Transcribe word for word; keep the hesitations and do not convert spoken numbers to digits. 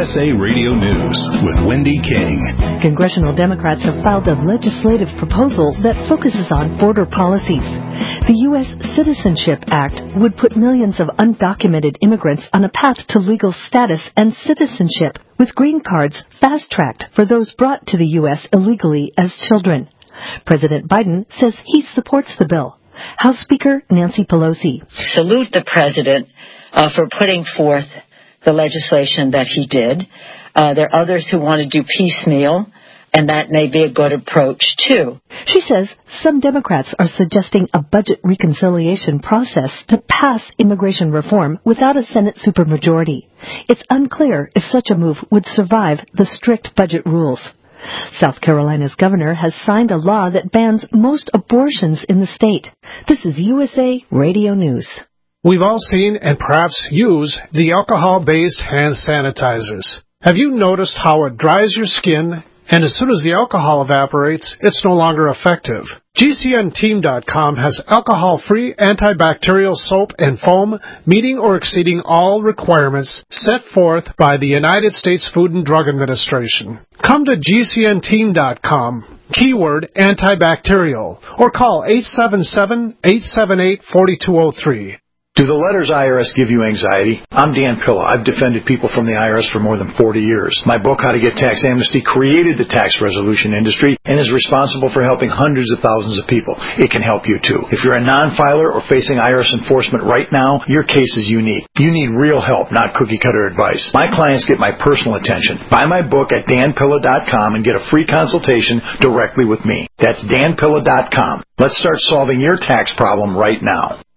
S A Radio News with Wendy King. Congressional Democrats have filed a legislative proposal that focuses on border policies. The U S Citizenship Act would put millions of undocumented immigrants on a path to legal status and citizenship, with green cards fast-tracked for those brought to the U S illegally as children. President Biden says he supports the bill. House Speaker Nancy Pelosi. Salute the president uh, for putting forth the legislation that he did. Uh, there are others who want to do piecemeal, and that may be a good approach, too. She says some Democrats are suggesting a budget reconciliation process to pass immigration reform without a Senate supermajority. It's unclear if such a move would survive the strict budget rules. South Carolina's governor has signed a law that bans most abortions in the state. This is U S A Radio News. We've all seen and perhaps use the alcohol-based hand sanitizers. Have you noticed how it dries your skin, and as soon as the alcohol evaporates, it's no longer effective? G C N Team dot com has alcohol-free antibacterial soap and foam meeting or exceeding all requirements set forth by the United States Food and Drug Administration. Come to G C N Team dot com, keyword antibacterial, or call eight seven seven, eight seven eight, four two zero three. Do the letters I R S give you anxiety? I'm Dan Pilla. I've defended people from the I R S for more than forty years. My book, How to Get Tax Amnesty, created the tax resolution industry and is responsible for helping hundreds of thousands of people. It can help you, too. If you're a non-filer or facing I R S enforcement right now, your case is unique. You need real help, not cookie-cutter advice. My clients get my personal attention. Buy my book at Dan Pilla dot com and get a free consultation directly with me. That's Dan Pilla dot com. Let's start solving your tax problem right now.